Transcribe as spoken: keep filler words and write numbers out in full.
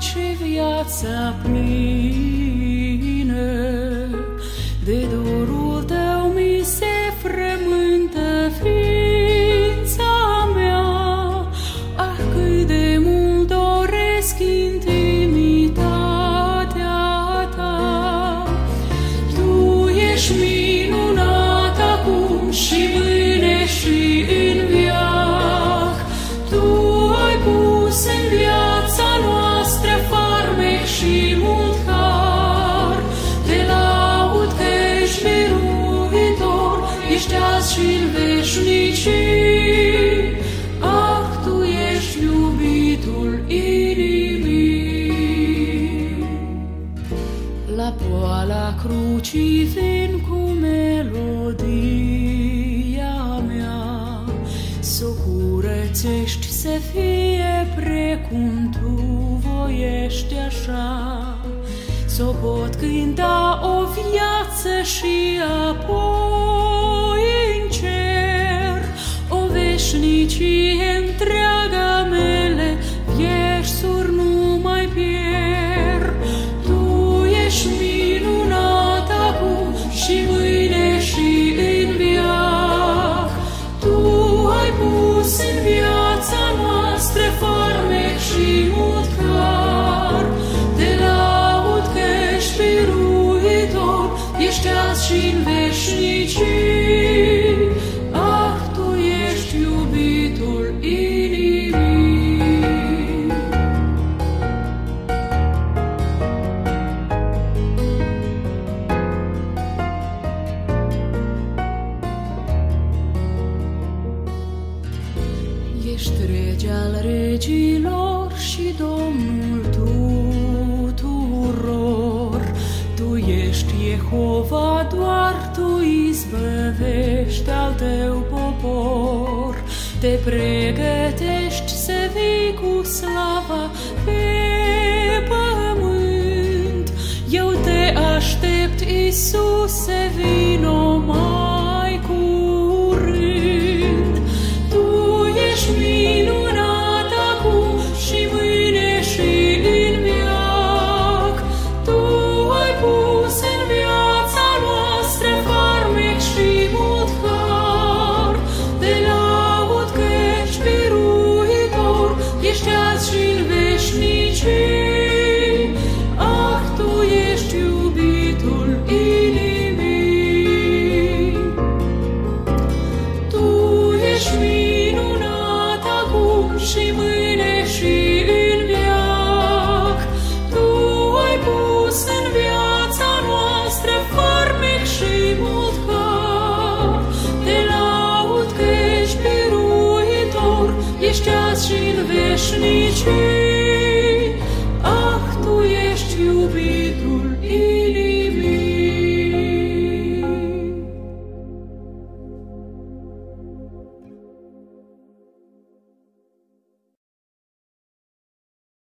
face viața plină. De dorul tău mi se frământă ființa mea. Ah, cât de mult doresc intimitatea ta. Tu ești minunat acum și mâine și în veac. Tu ai pus în viața noastră farmec și mult har. Te laud că ești biruitor, ești azi și în veșnicii. Ah, tu ești iubitul inimii. La poala crucii vin cu melodia mea, s-o curățești să fie precum tu voiești așa. S-o pot cânta o viață și apoi în cer, o veșnicie întreaga mele viersuri nu mai pierd. Tu ești minunat acum și mâine și în veac. Tu ai pus în viața noastră farmec și mult har. Te laud că ești biruitor, ești azi și în veșnicii. Ah, tu ești iubitul inimii. Ești rege al regilor și Domnul tuturor. Tu ești Jehova, doar tu izbăvești al tău popor. Te pregătești să vii cu slava pe pământ. Eu te aștept, Iisus, să vii